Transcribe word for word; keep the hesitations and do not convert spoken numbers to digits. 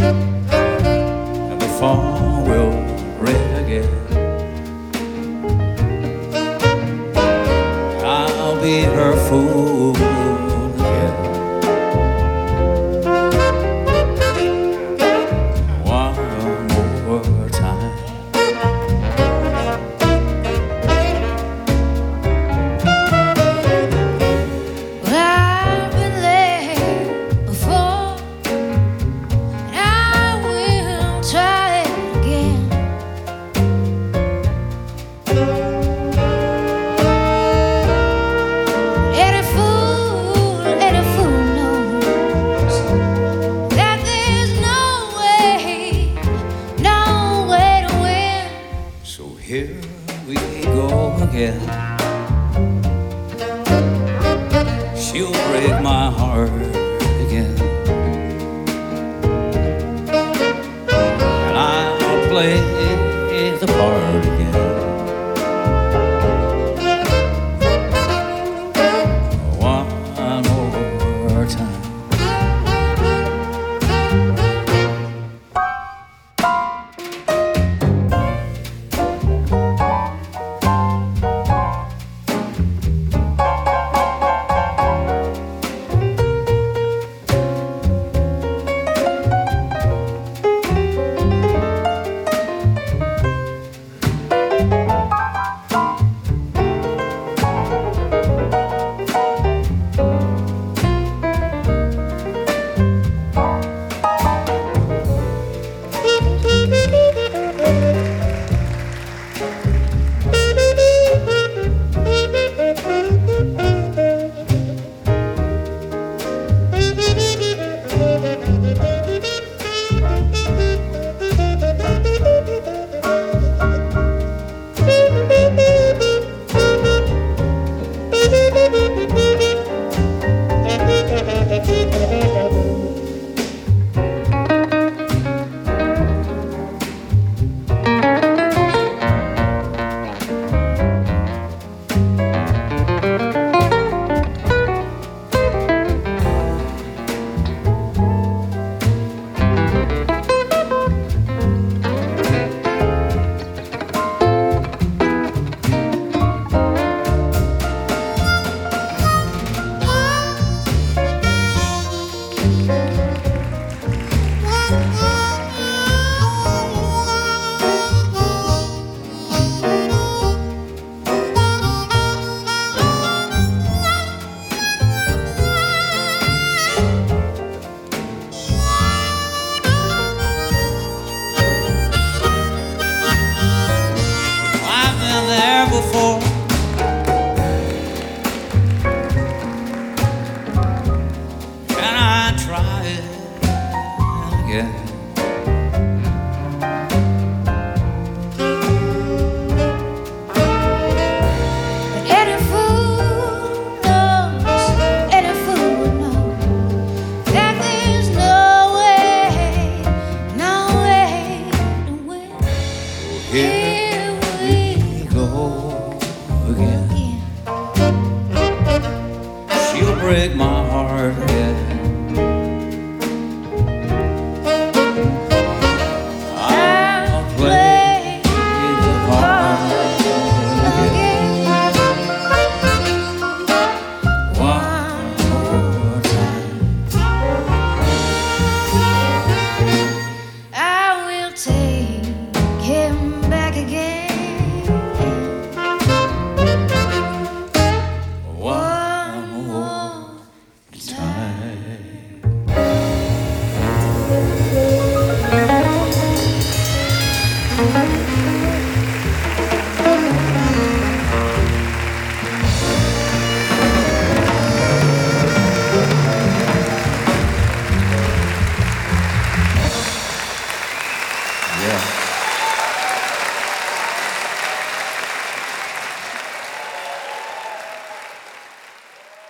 and the phone will ring again. I'll be her fool again. One more time. Well, I've been there before, and I will try it again. Any fool, any fool knows that there's no way, no way to win. So here we go again. She'll break my heart again, and I'll play the part again. One more time. I've been there before. Can I try it again? But any fool knows, any fool knows that there's no way, no way to win. Here we go again. She'll break my heart again. I'll play the part again. One more time. I will take him back again. One more time. Yeah.